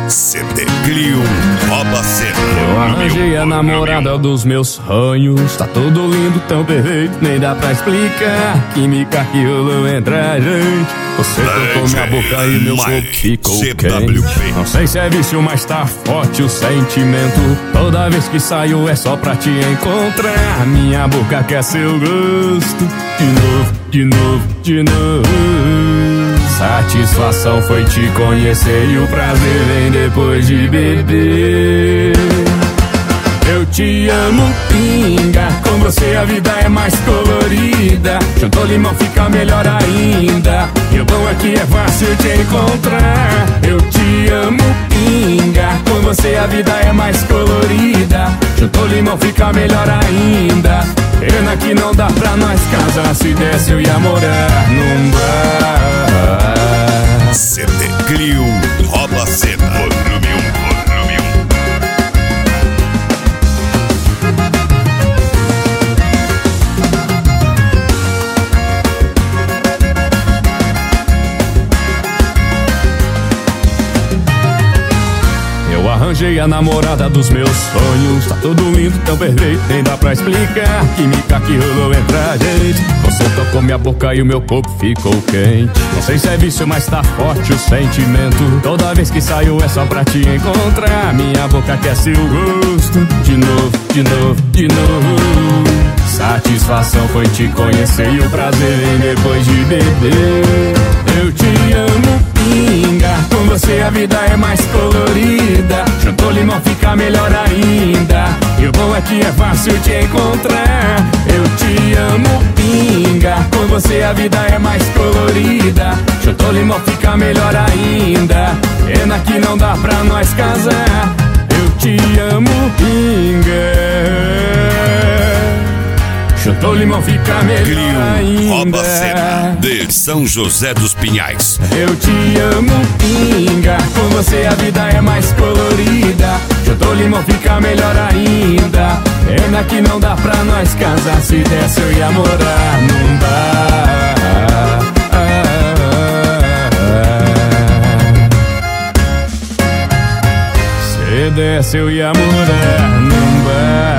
CD Clio rouba cena. Eu arranjei a namorada dos meus sonhos. Tá tudo lindo, tão perfeito, nem dá pra explicar. Química que rolou entre a gente. Você tocou minha boca e meu corpo ficou quente. Não sei se é vício, mas tá forte o sentimento. Toda vez que saio é só pra te encontrar. Minha boca quer seu gosto. De novo, de novo, de novo. Satisfação foi te conhecer e o prazer vem depois de beber. Eu te amo, pinga. Com você a vida é mais colorida. Juntou limão fica melhor ainda. E o bom é que é fácil te encontrar. Eu te amo, pinga. Com você a vida é mais colorida. Juntou limão fica melhor ainda. Pena que não dá pra nós casar. Se desse eu ia morar num bar. CD Clio rouba cena. Volume 1, volume 1. Eu arranjei a namorada dos meus sonhos. Tá tudo lindo, tão perfeito, nem dá pra explicar. Química que rolou entre a gente. Você tocou minha boca e o meu corpo ficou quente. Não sei se é vício, mas tá forte o sentimento. Toda vez que saio é só pra te encontrar. Minha boca quer seu gosto. De novo, de novo, de novo. Satisfação foi te conhecer e o prazer vem depois de beber. Eu te amo, pinga. Com você a vida é mais colorida. Juntou limão fica melhor ainda. E o bom é que é fácil te encontrar. Eu te amo, pinga. Com você a vida é mais colorida. Juntou limão fica melhor ainda. Pena que não dá pra nós casar. Eu te amo, pinga. Juntou limão fica melhor Clio rouba cena. ainda. De São José dos Pinhais. Eu te amo, pinga. Com você a vida é mais colorida. Juntou limão fica melhor ainda. Pena que não dá pra nós casar. Se desse eu ia morar num bar. Se desse eu ia morar num bar.